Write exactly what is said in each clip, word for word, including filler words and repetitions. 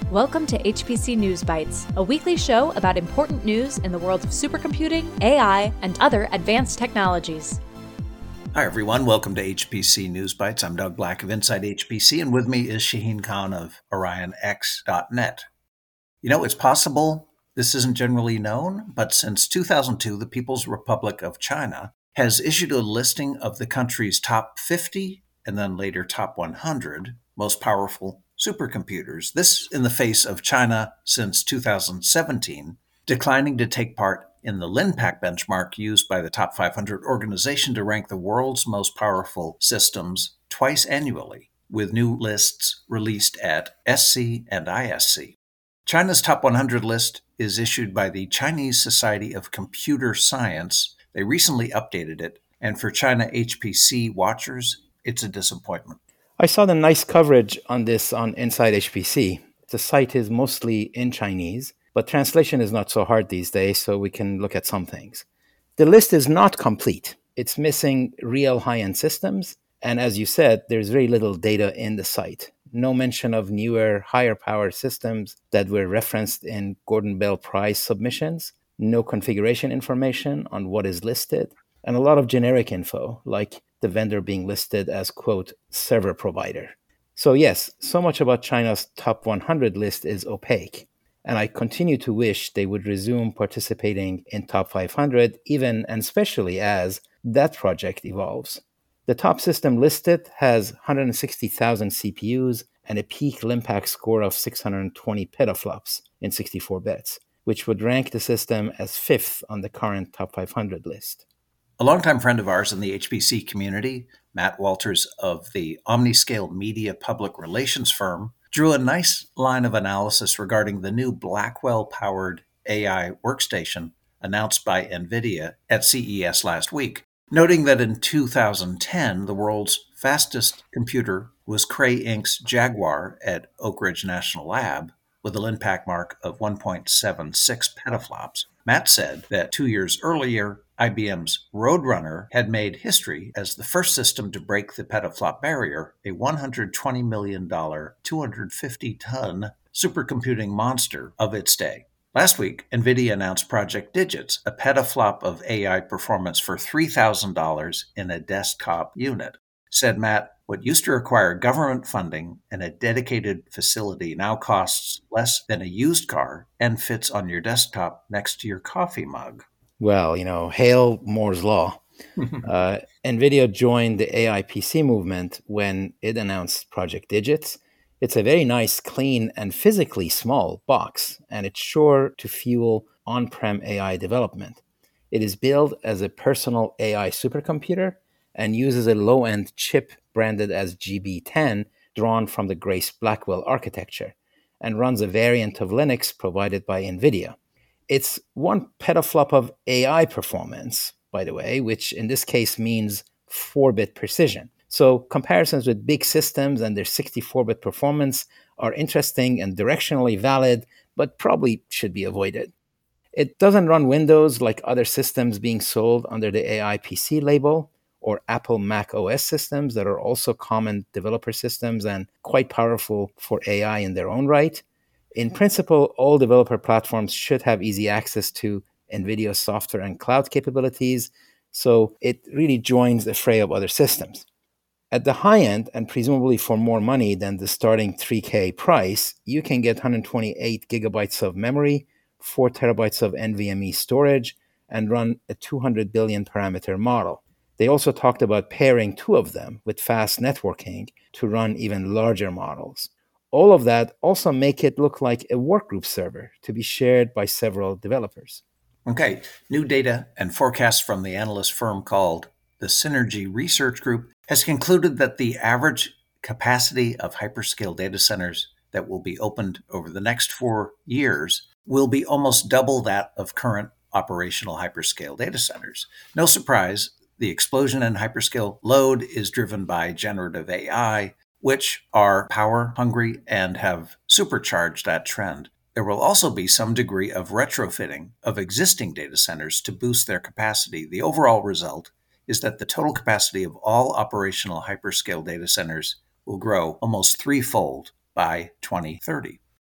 Welcome to H P C News Bites, a weekly show about important news in the world of supercomputing, A I, and other advanced technologies. Hi, everyone. Welcome to H P C News Bites. I'm Doug Black of Inside H P C, and with me is Shaheen Khan of Orion X dot net. You know, it's possible this isn't generally known, but since two thousand two, the People's Republic of China has issued a listing of the country's top fifty and then later top one hundred most powerful supercomputers. This in the face of China since two thousand seventeen declining to take part in the LINPACK benchmark used by the top five hundred organization to rank the world's most powerful systems twice annually, with new lists released at S C and I S C. China's top one hundred list is issued by the Chinese Society of Computer Science. They recently updated it, and for China H P C watchers, it's a disappointment. I saw the nice coverage on this on Inside H P C. The site is mostly in Chinese, but translation is not so hard these days, so we can look at some things. The list is not complete. It's missing real high-end systems, and as you said, there's very little data in the site. No mention of newer, higher-powered systems that were referenced in Gordon Bell Prize submissions, no configuration information on what is listed, and a lot of generic info, like the vendor being listed as, quote, server provider. So yes, so much about China's top one hundred list is opaque, and I continue to wish they would resume participating in top five hundred, even and especially as that project evolves. The top system listed has one hundred sixty thousand C P Us and a peak LINPACK score of six hundred twenty petaflops in sixty-four bits, which would rank the system as fifth on the current top five hundred list. A longtime friend of ours in the H P C community, Matt Walters of the Omniscale Media public relations firm, drew a nice line of analysis regarding the new Blackwell-powered A I workstation announced by NVIDIA at C E S last week, noting that in two thousand ten, the world's fastest computer was Cray Incorporated's Jaguar at Oak Ridge National Lab, with a LINPACK mark of one point seven six petaflops. Matt said that two years earlier, I B M's Roadrunner had made history as the first system to break the petaflop barrier, a one hundred twenty million dollars, two hundred fifty ton supercomputing monster of its day. Last week, NVIDIA announced Project Digits, a petaflop of A I performance for three thousand dollars in a desktop unit. Said Matt, what used to require government funding and a dedicated facility now costs less than a used car and fits on your desktop next to your coffee mug. Well, you know, hail Moore's Law. uh, NVIDIA joined the A I P C movement when it announced Project Digits. It's a very nice, clean, and physically small box, and it's sure to fuel on-prem A I development. It is billed as a personal A I supercomputer and uses a low-end chip branded as G B ten, drawn from the Grace Blackwell architecture, and runs a variant of Linux provided by NVIDIA. It's one petaflop of A I performance, by the way, which in this case means four-bit precision. So comparisons with big systems and their sixty-four bit performance are interesting and directionally valid, but probably should be avoided. It doesn't run Windows like other systems being sold under the A I P C label, or Apple Mac O S systems that are also common developer systems and quite powerful for A I in their own right. In principle, all developer platforms should have easy access to NVIDIA software and cloud capabilities, so it really joins the fray of other systems. At the high end, and presumably for more money than the starting three K price, you can get one hundred twenty-eight gigabytes of memory, four terabytes of NVMe storage, and run a two hundred billion parameter model. They also talked about pairing two of them with fast networking to run even larger models. All of that also make it look like a workgroup server to be shared by several developers. Okay, new data and forecasts from the analyst firm called the Synergy Research Group has concluded that the average capacity of hyperscale data centers that will be opened over the next four years will be almost double that of current operational hyperscale data centers. No surprise, the explosion in hyperscale load is driven by generative A I, which are power hungry and have supercharged that trend. There will also be some degree of retrofitting of existing data centers to boost their capacity. The overall result is that the total capacity of all operational hyperscale data centers will grow almost threefold by twenty thirty.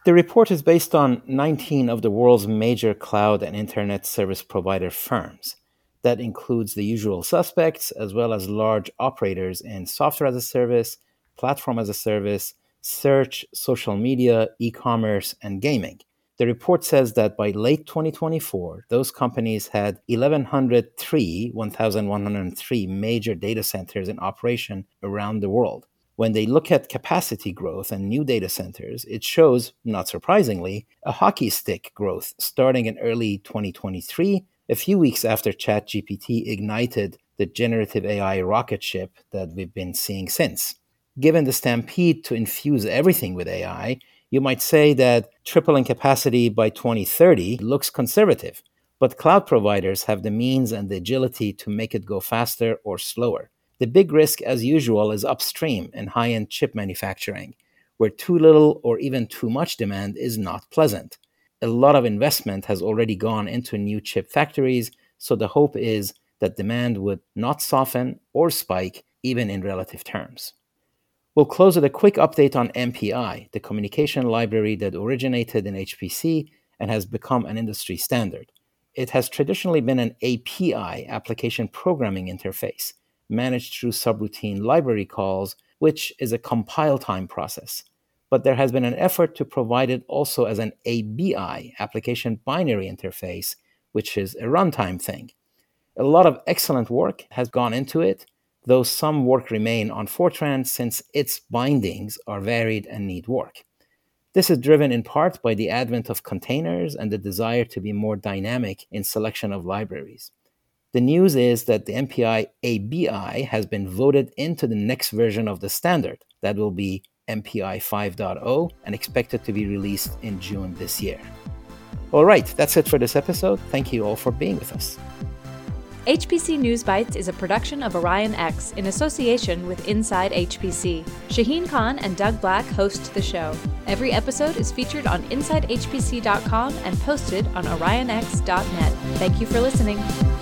The report is based on nineteen of the world's major cloud and internet service provider firms. That includes the usual suspects, as well as large operators in software as a service, platform as a service, search, social media, e-commerce, and gaming. The report says that by late twenty twenty-four, those companies had eleven oh three, one thousand one hundred three major data centers in operation around the world. When they look at capacity growth and new data centers, it shows, not surprisingly, a hockey stick growth starting in early twenty twenty-three, a few weeks after ChatGPT ignited the generative A I rocket ship that we've been seeing since. Given the stampede to infuse everything with A I, you might say that tripling capacity by twenty thirty looks conservative, but cloud providers have the means and the agility to make it go faster or slower. The big risk, as usual, is upstream in high-end chip manufacturing, where too little or even too much demand is not pleasant. A lot of investment has already gone into new chip factories, so the hope is that demand would not soften or spike even in relative terms. We'll close with a quick update on M P I, the communication library that originated in H P C and has become an industry standard. It has traditionally been an A P I, application programming interface, managed through subroutine library calls, which is a compile time process. But there has been an effort to provide it also as an A B I, application binary interface, which is a runtime thing. A lot of excellent work has gone into it, though some work remain on Fortran since its bindings are varied and need work. This is driven in part by the advent of containers and the desire to be more dynamic in selection of libraries. The news is that the M P I A B I has been voted into the next version of the standard. That will be M P I five point oh and expected to be released in June this year. All right, that's it for this episode. Thank you all for being with us. H P C News Bites is a production of Orion X in association with Inside H P C. Shaheen Khan and Doug Black host the show. Every episode is featured on inside h p c dot com and posted on orion x dot net. Thank you for listening.